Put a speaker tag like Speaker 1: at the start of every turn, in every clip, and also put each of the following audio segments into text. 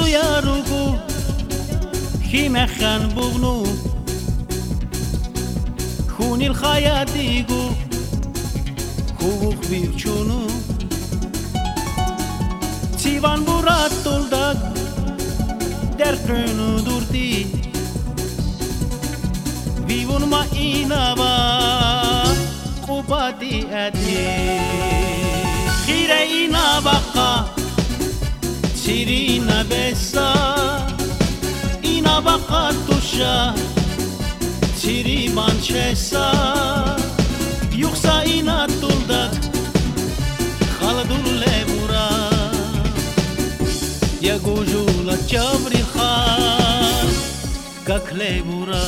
Speaker 1: yarugu khime khan bugnu khunil khayatigu khubuk birchunu Sivan burat toldak derkunu durti Vivun ma inava qubati adi Khire inabaqa Sirina bessa Inabaqa tusha Siri manchesa Yuqsa inatuldak Khaladul lebura Yagujula jabri khan Как lebura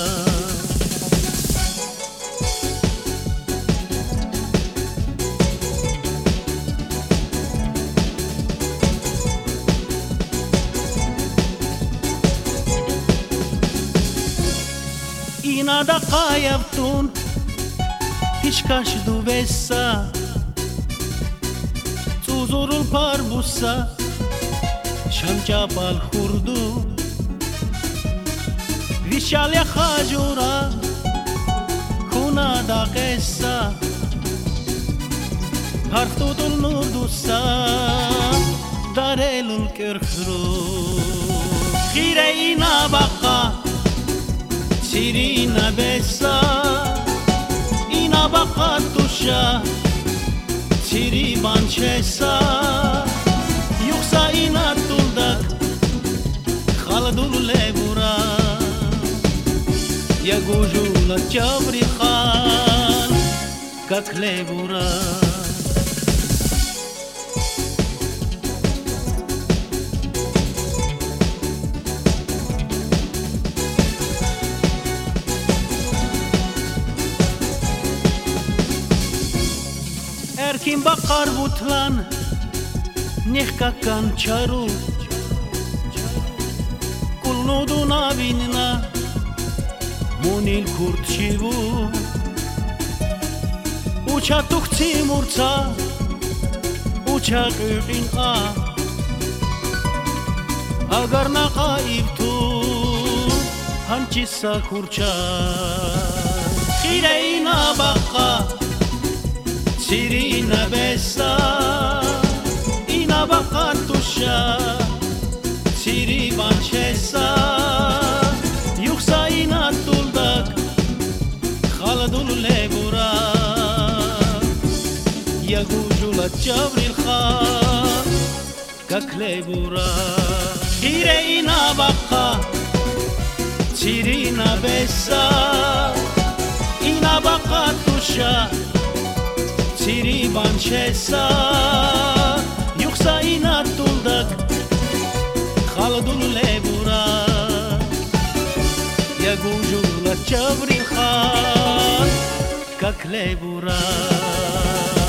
Speaker 1: Ina da qayavtun Hishkash duvessa Tuzurul parbussa Shamchapal khurdu Vishalya khajura Khuna da qessa Hartutul nurdussa Darelul kirkhru Khire ina baqa Sirina bessa Ina baqatusha Siri manchesa Yuqsa ina tuldak Khaladul lebura Yagujula jabri khan Как lebura Erkin bakar butlan Nihkakan charu Kulnuduna binna Munil kurtchivu Ucha tukti murta Ucha qirqinqa Agar naqaibtu Hanchissa kurcha Khireina baqa Sirina bessa Ina baqatusha Siri manchesa Yuqsa ina tuldak Khaladul lebura Yagujula jabril khan Как lebura Khire ina baqa Sirina bessa Ina baqatusha Siri manchesa Yuqsa ina tuldak Khaladul lebura Yagujula jabri khan Как lebura